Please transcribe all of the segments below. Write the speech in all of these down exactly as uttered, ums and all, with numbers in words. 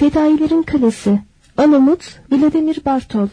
Fedailerin Kalesi. Alamut, Vladimir Bartol.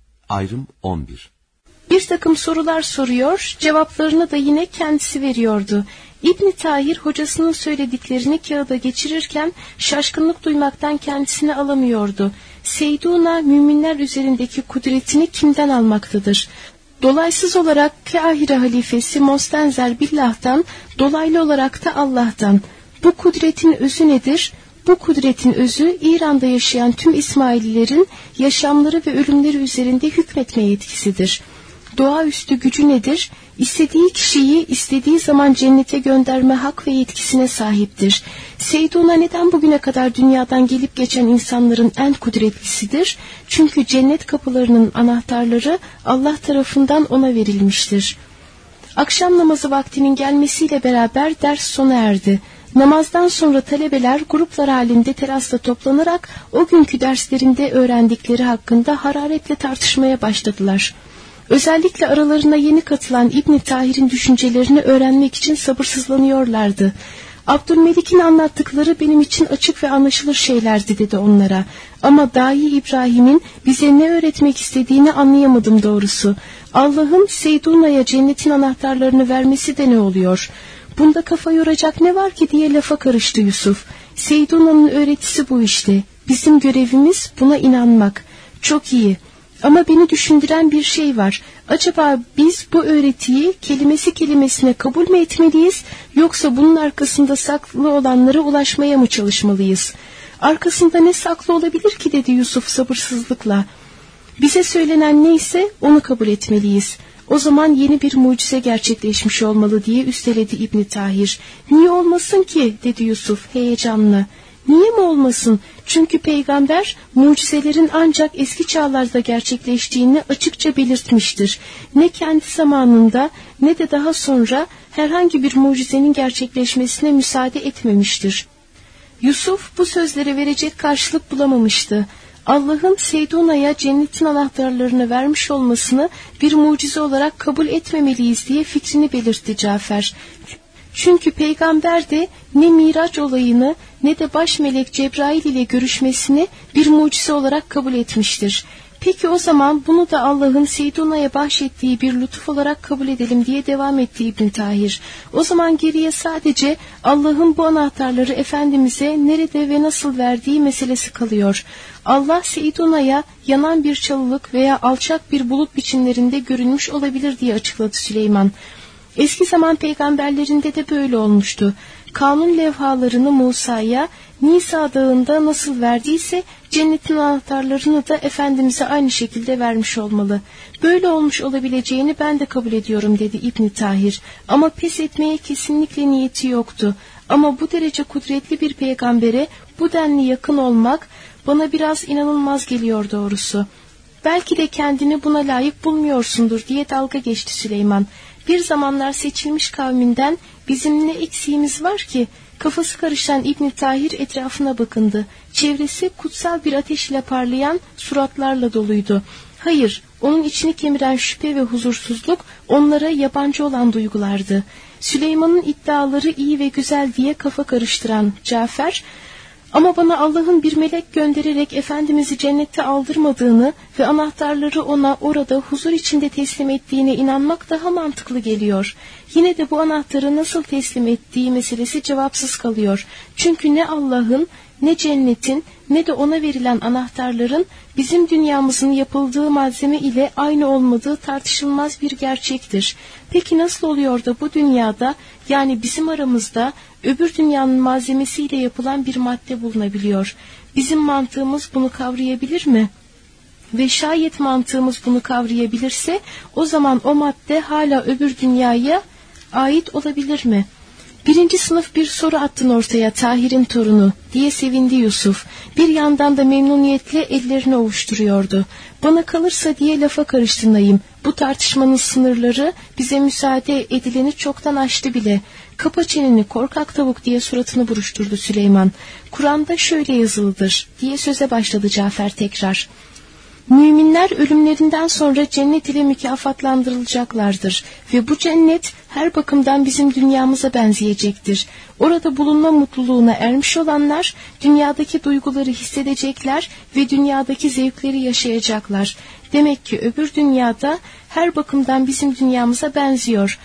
Ayrım on bir. Bir takım sorular soruyor, cevaplarını da yine kendisi veriyordu. İbn Tahir hocasının söylediklerini kağıda geçirirken şaşkınlık duymaktan kendisini alamıyordu. Seyduna müminler üzerindeki kudretini kimden almaktadır? Dolaysız olarak Kahire halifesi Mostenzer Billah'tan, dolaylı olarak da Allah'tan. Bu kudretin özü nedir? Bu kudretin özü İran'da yaşayan tüm İsmaililerin yaşamları ve ölümleri üzerinde hükmetme yetkisidir. Doğaüstü gücü nedir? İstediği kişiyi istediği zaman cennete gönderme hak ve yetkisine sahiptir. Seyduna neden bugüne kadar dünyadan gelip geçen insanların en kudretlisidir? Çünkü cennet kapılarının anahtarları Allah tarafından ona verilmiştir. Akşam namazı vaktinin gelmesiyle beraber ders sona erdi. Namazdan sonra talebeler gruplar halinde terasta toplanarak o günkü derslerinde öğrendikleri hakkında hararetle tartışmaya başladılar. Özellikle aralarına yeni katılan İbn Tahir'in düşüncelerini öğrenmek için sabırsızlanıyorlardı. Abdülmelik'in anlattıkları benim için açık ve anlaşılır şeylerdi dedi onlara. Ama dahi İbrahim'in bize ne öğretmek istediğini anlayamadım doğrusu. Allah'ın Seyduna'ya cennetin anahtarlarını vermesi de ne oluyor? Bunda kafa yoracak ne var ki diye lafa karıştı Yusuf. Seyduna'nın öğretisi bu işte. Bizim görevimiz buna inanmak. Çok iyi. Ama beni düşündüren bir şey var. Acaba biz bu öğretiyi kelimesi kelimesine kabul mü etmeliyiz, yoksa bunun arkasında saklı olanlara ulaşmaya mı çalışmalıyız? Arkasında ne saklı olabilir ki dedi Yusuf sabırsızlıkla. Bize söylenen neyse onu kabul etmeliyiz. O zaman yeni bir mucize gerçekleşmiş olmalı diye üsteledi İbn Tahir. Niye olmasın ki dedi Yusuf heyecanla. Niye mi olmasın? Çünkü peygamber mucizelerin ancak eski çağlarda gerçekleştiğini açıkça belirtmiştir. Ne kendi zamanında ne de daha sonra herhangi bir mucizenin gerçekleşmesine müsaade etmemiştir. Yusuf bu sözlere verecek karşılık bulamamıştı. Allah'ın Seyduna'ya cennetin anahtarlarını vermiş olmasını bir mucize olarak kabul etmemeliyiz diye fikrini belirtti Cafer. Çünkü peygamber de ne Miraç olayını ne de baş melek Cebrail ile görüşmesini bir mucize olarak kabul etmiştir. Peki o zaman bunu da Allah'ın Seyduna'ya bahşettiği bir lütuf olarak kabul edelim diye devam etti İbn Tahir. O zaman geriye sadece Allah'ın bu anahtarları Efendimiz'e nerede ve nasıl verdiği meselesi kalıyor. Allah Seyduna'ya yanan bir çalılık veya alçak bir bulut biçimlerinde görünmüş olabilir diye açıkladı Süleyman. Eski zaman peygamberlerinde de böyle olmuştu. Kanun levhalarını Musa'ya Nisa dağında nasıl verdiyse cennetin anahtarlarını da Efendimiz'e aynı şekilde vermiş olmalı. Böyle olmuş olabileceğini ben de kabul ediyorum dedi İbn Tahir. Ama pes etmeye kesinlikle niyeti yoktu. Ama bu derece kudretli bir peygambere bu denli yakın olmak bana biraz inanılmaz geliyor doğrusu. Belki de kendini buna layık bulmuyorsundur diye dalga geçti Süleyman. Bir zamanlar seçilmiş kavminden bizim ne eksiğimiz var ki? Kafası karışan İbn Tahir etrafına bakındı. Çevresi kutsal bir ateş ile parlayan suratlarla doluydu. Hayır, onun içini kemiren şüphe ve huzursuzluk onlara yabancı olan duygulardı. Süleyman'ın iddiaları iyi ve güzel diye kafa karıştıran Cafer, ama bana Allah'ın bir melek göndererek Efendimiz'i cennette aldırmadığını ve anahtarları ona orada huzur içinde teslim ettiğine inanmak daha mantıklı geliyor. Yine de bu anahtarı nasıl teslim ettiği meselesi cevapsız kalıyor. Çünkü ne Allah'ın, ne cennetin, ne de ona verilen anahtarların bizim dünyamızın yapıldığı malzeme ile aynı olmadığı tartışılmaz bir gerçektir. Peki nasıl oluyor da bu dünyada, yani bizim aramızda öbür dünyanın malzemesiyle yapılan bir madde bulunabiliyor? Bizim mantığımız bunu kavrayabilir mi? Ve şayet mantığımız bunu kavrayabilirse, o zaman o madde hala öbür dünyaya ait olabilir mi? Birinci sınıf bir soru attın ortaya Tahir'in torunu diye sevindi Yusuf. Bir yandan da memnuniyetle ellerini ovuşturuyordu. Bana kalırsa diye lafa karıştı Naim. Bu tartışmanın sınırları bize müsaade edileni çoktan aştı bile. Kapa çeneni korkak tavuk diye suratını buruşturdu Süleyman. Kur'an'da şöyle yazılıdır diye söze başladı Cafer tekrar. Müminler ölümlerinden sonra cennet ile mükafatlandırılacaklardır ve bu cennet her bakımdan bizim dünyamıza benzeyecektir. Orada bulunma mutluluğuna ermiş olanlar dünyadaki duyguları hissedecekler ve dünyadaki zevkleri yaşayacaklar. Demek ki öbür dünyada her bakımdan bizim dünyamıza benziyor.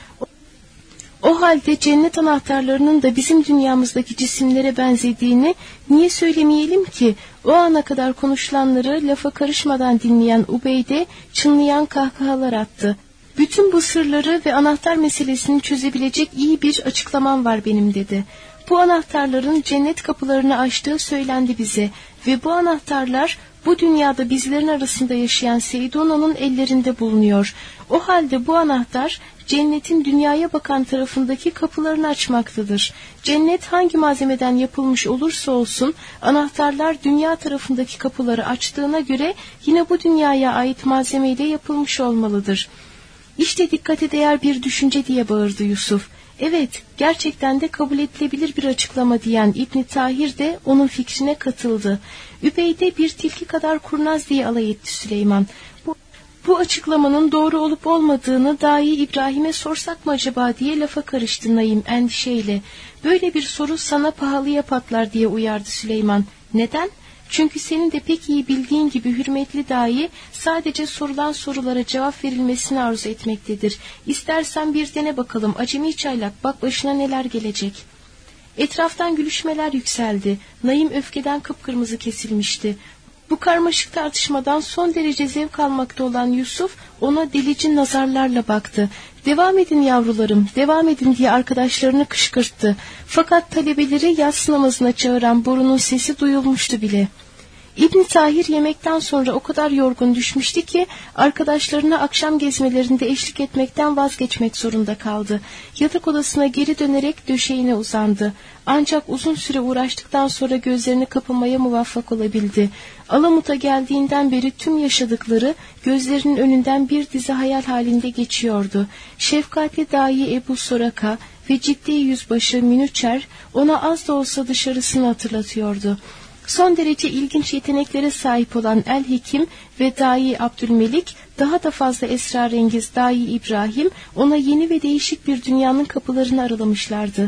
O halde cennet anahtarlarının da bizim dünyamızdaki cisimlere benzediğini niye söylemeyelim ki? O ana kadar konuşulanları lafa karışmadan dinleyen Ubeyde çınlayan kahkahalar attı. Bütün bu sırları ve anahtar meselesini çözebilecek iyi bir açıklamam var benim dedi. Bu anahtarların cennet kapılarını açtığı söylendi bize ve bu anahtarlar bu dünyada bizlerin arasında yaşayan Seydona'nın ellerinde bulunuyor. O halde bu anahtar cennetin dünyaya bakan tarafındaki kapılarını açmaktadır. Cennet hangi malzemeden yapılmış olursa olsun anahtarlar dünya tarafındaki kapıları açtığına göre yine bu dünyaya ait malzemeyle yapılmış olmalıdır. İşte dikkate değer bir düşünce diye bağırdı Yusuf. Evet, gerçekten de kabul edilebilir bir açıklama diyen İbn Tahir de onun fikrine katıldı. Übeyde bir tilki kadar kurnaz diye alay etti Süleyman. Bu, bu açıklamanın doğru olup olmadığını dahi İbrahim'e sorsak mı acaba diye lafa karıştı Naim endişeyle. Böyle bir soru sana pahalıya patlar diye uyardı Süleyman. Neden? Çünkü senin de pek iyi bildiğin gibi hürmetli dahi sadece sorulan sorulara cevap verilmesini arzu etmektedir. İstersen bir dene bakalım acemi çaylak, bak başına neler gelecek. Etraftan gülüşmeler yükseldi. Naim öfkeden kıpkırmızı kesilmişti. Bu karmaşık tartışmadan son derece zevk almakta olan Yusuf ona delici nazarlarla baktı. Devam edin yavrularım, devam edin diye arkadaşlarını kışkırttı. Fakat talebeleri yatsı namazına çağıran borunun sesi duyulmuştu bile. İbn Tahir yemekten sonra o kadar yorgun düşmüştü ki arkadaşlarına akşam gezmelerinde eşlik etmekten vazgeçmek zorunda kaldı. Yatak odasına geri dönerek döşeğine uzandı. Ancak uzun süre uğraştıktan sonra gözlerini kapamaya muvaffak olabildi. Alamut'a geldiğinden beri tüm yaşadıkları gözlerinin önünden bir dizi hayal halinde geçiyordu. Şefkatli dahi Ebu Soraka ve ciddi yüzbaşı Minüçer ona az da olsa dışarısını hatırlatıyordu. Son derece ilginç yeteneklere sahip olan El Hekim ve Dai Abdülmelik, daha da fazla esrarengiz Dai İbrahim ona yeni ve değişik bir dünyanın kapılarını aralamışlardı.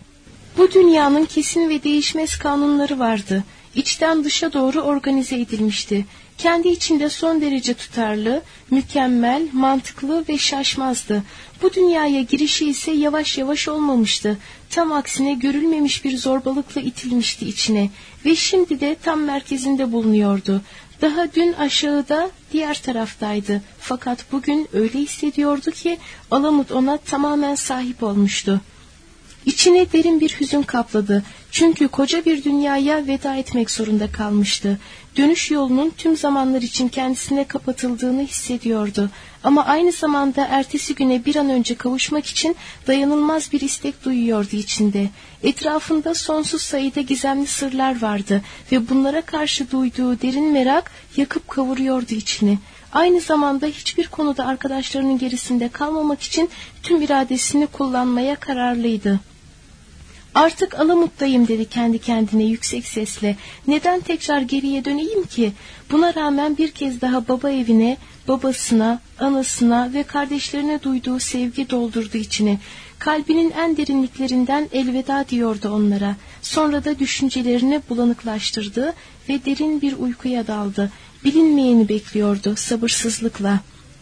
Bu dünyanın kesin ve değişmez kanunları vardı. İçten dışa doğru organize edilmişti. Kendi içinde son derece tutarlı, mükemmel, mantıklı ve şaşmazdı. Bu dünyaya girişi ise yavaş yavaş olmamıştı. Tam aksine görülmemiş bir zorbalıkla itilmişti içine ve şimdi de tam merkezinde bulunuyordu. Daha dün aşağıda, diğer taraftaydı. Fakat bugün öyle hissediyordu ki Alamut ona tamamen sahip olmuştu. İçine derin bir hüzün kapladı. Çünkü koca bir dünyaya veda etmek zorunda kalmıştı. Dönüş yolunun tüm zamanlar için kendisine kapatıldığını hissediyordu. Ama aynı zamanda ertesi güne bir an önce kavuşmak için dayanılmaz bir istek duyuyordu içinde. Etrafında sonsuz sayıda gizemli sırlar vardı ve bunlara karşı duyduğu derin merak yakıp kavuruyordu içini. Aynı zamanda hiçbir konuda arkadaşlarının gerisinde kalmamak için tüm iradesini kullanmaya kararlıydı. Artık Alamut'tayım dedi kendi kendine yüksek sesle. Neden tekrar geriye döneyim ki? Buna rağmen bir kez daha baba evine, babasına, anasına ve kardeşlerine duyduğu sevgi doldurdu içini. Kalbinin en derinliklerinden elveda diyordu onlara. Sonra da düşüncelerini bulanıklaştırdı ve derin bir uykuya daldı. Bilinmeyeni bekliyordu sabırsızlıkla.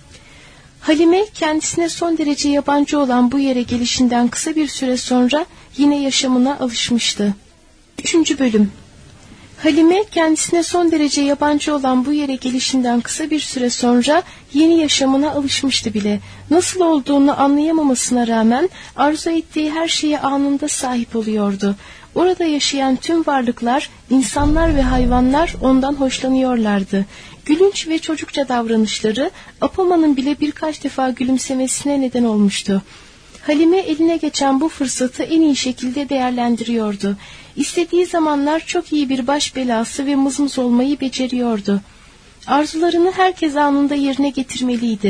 Halime kendisine son derece yabancı olan bu yere gelişinden kısa bir süre sonra yine yaşamına alışmıştı. Üçüncü bölüm. Halime kendisine son derece yabancı olan bu yere gelişinden kısa bir süre sonra yeni yaşamına alışmıştı bile. Nasıl olduğunu anlayamamasına rağmen arzu ettiği her şeye anında sahip oluyordu. Orada yaşayan tüm varlıklar, insanlar ve hayvanlar ondan hoşlanıyorlardı. Gülünç ve çocukça davranışları Apama'nın bile birkaç defa gülümsemesine neden olmuştu. Halime eline geçen bu fırsatı en iyi şekilde değerlendiriyordu. İstediği zamanlar çok iyi bir baş belası ve mızmız olmayı beceriyordu. Arzularını herkes anında yerine getirmeliydi.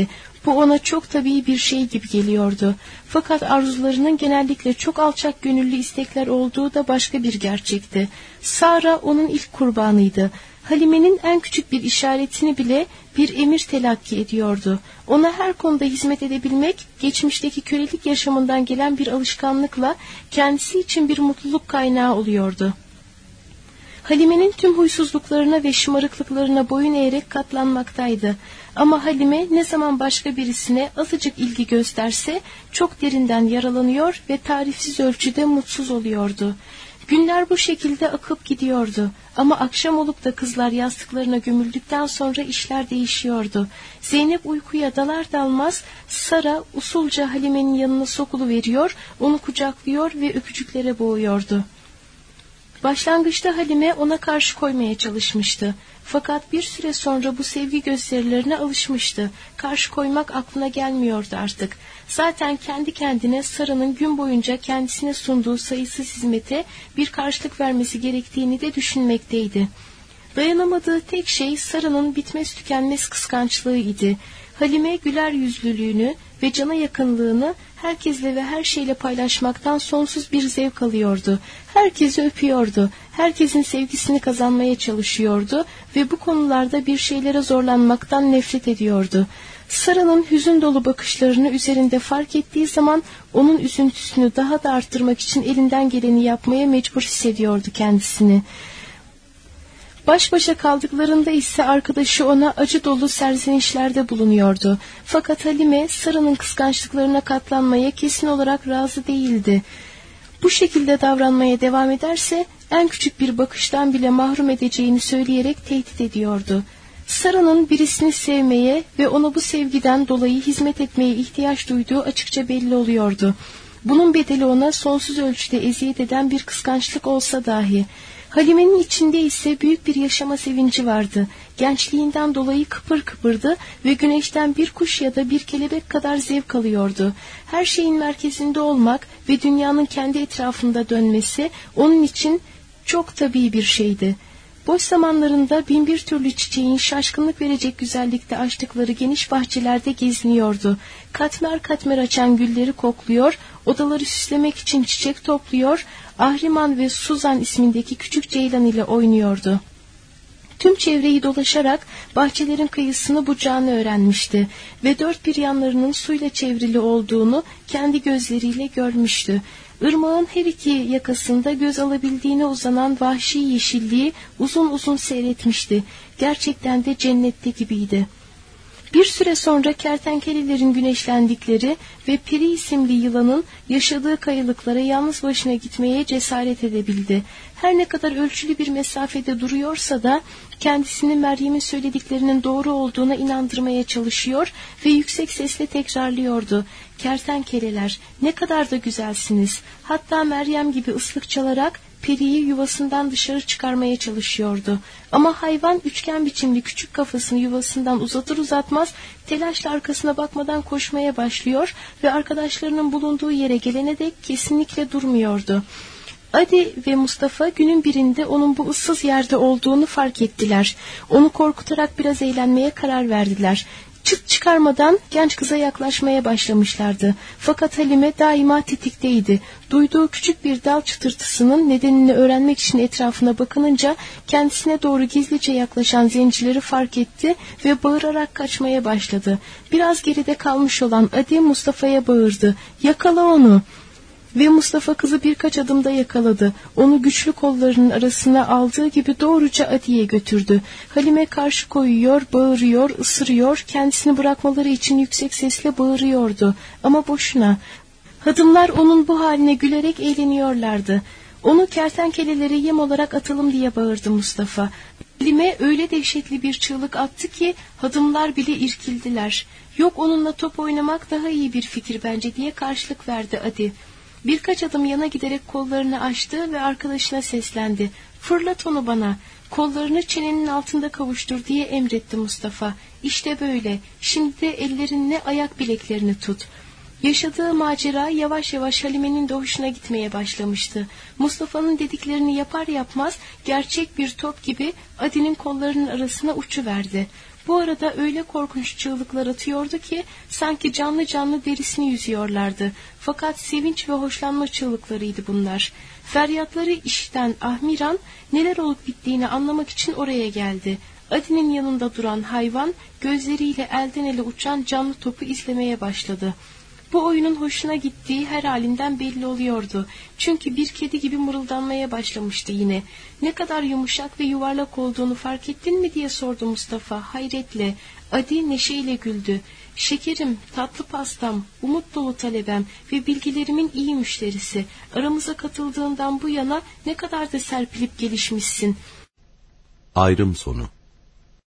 Bu ona çok tabii bir şey gibi geliyordu. Fakat arzularının genellikle çok alçak gönüllü istekler olduğu da başka bir gerçekti. Sara onun ilk kurbanıydı. Halime'nin en küçük bir işaretini bile bir emir telakki ediyordu. Ona her konuda hizmet edebilmek, geçmişteki kölelik yaşamından gelen bir alışkanlıkla kendisi için bir mutluluk kaynağı oluyordu. Halime'nin tüm huysuzluklarına ve şımarıklıklarına boyun eğerek katlanmaktaydı. Ama Halime ne zaman başka birisine azıcık ilgi gösterse çok derinden yaralanıyor ve tarifsiz ölçüde mutsuz oluyordu. Günler bu şekilde akıp gidiyordu. Ama akşam olup da kızlar yastıklarına gömüldükten sonra işler değişiyordu. Zeynep uykuya dalar dalmaz Sara usulca Halime'nin yanına sokuluveriyor, onu kucaklıyor ve öpücüklere boğuyordu. Başlangıçta Halime ona karşı koymaya çalışmıştı. Fakat bir süre sonra bu sevgi gösterilerine alışmıştı. Karşı koymak aklına gelmiyordu artık. Zaten kendi kendine Sara'nın gün boyunca kendisine sunduğu sayısız hizmete bir karşılık vermesi gerektiğini de düşünmekteydi. Dayanamadığı tek şey Sara'nın bitmez tükenmez kıskançlığıydı. Halime güler yüzlülüğünü ve cana yakınlığını herkesle ve her şeyle paylaşmaktan sonsuz bir zevk alıyordu. Herkesi öpüyordu, herkesin sevgisini kazanmaya çalışıyordu ve bu konularda bir şeylere zorlanmaktan nefret ediyordu. Sara'nın hüzün dolu bakışlarını üzerinde fark ettiği zaman onun üzüntüsünü daha da arttırmak için elinden geleni yapmaya mecbur hissediyordu kendisini. Baş başa kaldıklarında ise arkadaşı ona acı dolu serzenişlerde bulunuyordu. Fakat Halime Sara'nın kıskançlıklarına katlanmaya kesin olarak razı değildi. Bu şekilde davranmaya devam ederse en küçük bir bakıştan bile mahrum edeceğini söyleyerek tehdit ediyordu. Sara'nın birisini sevmeye ve ona bu sevgiden dolayı hizmet etmeye ihtiyaç duyduğu açıkça belli oluyordu. Bunun bedeli ona sonsuz ölçüde eziyet eden bir kıskançlık olsa dahi. Halime'nin içinde ise büyük bir yaşama sevinci vardı. Gençliğinden dolayı kıpır kıpırdı ve güneşten bir kuş ya da bir kelebek kadar zevk alıyordu. Her şeyin merkezinde olmak ve dünyanın kendi etrafında dönmesi onun için çok tabii bir şeydi. Boş zamanlarında bin bir türlü çiçeğin şaşkınlık verecek güzellikte açtıkları geniş bahçelerde geziniyordu. Katmer katmer açan gülleri kokluyor, odaları süslemek için çiçek topluyor, Ahriman ve Suzan ismindeki küçük ceylan ile oynuyordu. Tüm çevreyi dolaşarak bahçelerin kıyısını bucağını öğrenmişti ve dört bir yanlarının suyla çevrili olduğunu kendi gözleriyle görmüştü. Irmağın her iki yakasında göz alabildiğine uzanan vahşi yeşilliği uzun uzun seyretmişti. Gerçekten de cennette gibiydi. Bir süre sonra kertenkelelerin güneşlendikleri ve Peri isimli yılanın yaşadığı kayalıklara yalnız başına gitmeye cesaret edebildi. Her ne kadar ölçülü bir mesafede duruyorsa da kendisini Meryem'in söylediklerinin doğru olduğuna inandırmaya çalışıyor ve yüksek sesle tekrarlıyordu. Kertenkeleler, ne kadar da güzelsiniz. Hatta Meryem gibi ıslık çalarak Peri'yi yuvasından dışarı çıkarmaya çalışıyordu. Ama hayvan üçgen biçimli küçük kafasını yuvasından uzatır uzatmaz telaşla arkasına bakmadan koşmaya başlıyor ve arkadaşlarının bulunduğu yere gelene dek kesinlikle durmuyordu. Adi ve Mustafa günün birinde onun bu ıssız yerde olduğunu fark ettiler. Onu korkutarak biraz eğlenmeye karar verdiler. Çıt çıkarmadan genç kıza yaklaşmaya başlamışlardı. Fakat Halime daima tetikteydi. Duyduğu küçük bir dal çıtırtısının nedenini öğrenmek için etrafına bakınınca kendisine doğru gizlice yaklaşan zencileri fark etti ve bağırarak kaçmaya başladı. Biraz geride kalmış olan Adi Mustafa'ya bağırdı. "Yakala onu!" Ve Mustafa kızı birkaç adımda yakaladı. Onu güçlü kollarının arasına aldığı gibi doğruca Adi'ye götürdü. Halime karşı koyuyor, bağırıyor, ısırıyor, kendisini bırakmaları için yüksek sesle bağırıyordu. Ama boşuna. Hadımlar onun bu haline gülerek eğleniyorlardı. Onu kertenkelelere yem olarak atalım diye bağırdı Mustafa. Halime öyle dehşetli bir çığlık attı ki hadımlar bile irkildiler. "Yok, onunla top oynamak daha iyi bir fikir bence," diye karşılık verdi Adi. Birkaç adım yana giderek kollarını açtı ve arkadaşına seslendi. "Fırlat onu bana. Kollarını çenenin altında kavuştur," diye emretti Mustafa. "İşte böyle. Şimdi de ellerinle ayak bileklerini tut." Yaşadığı macera yavaş yavaş Halime'nin de hoşuna gitmeye başlamıştı. Mustafa'nın dediklerini yapar yapmaz gerçek bir top gibi Adi'nin kollarının arasına uçuverdi. Bu arada öyle korkunç çığlıklar atıyordu ki sanki canlı canlı derisini yüzüyorlardı. Fakat sevinç ve hoşlanma çığlıklarıydı bunlar. Feryatları işiten Ahmiran neler olup bittiğini anlamak için oraya geldi. Adi'nin yanında duran hayvan gözleriyle elden ele uçan canlı topu izlemeye başladı. Bu oyunun hoşuna gittiği her halinden belli oluyordu. Çünkü bir kedi gibi mırıldanmaya başlamıştı yine. Ne kadar yumuşak ve yuvarlak olduğunu fark ettin mi diye sordu Mustafa hayretle. Adi neşeyle güldü. Şekerim, tatlı pastam, umut dolu talebem ve bilgilerimin iyi müşterisi. Aramıza katıldığından bu yana ne kadar da serpilip gelişmişsin. Ayrım sonu.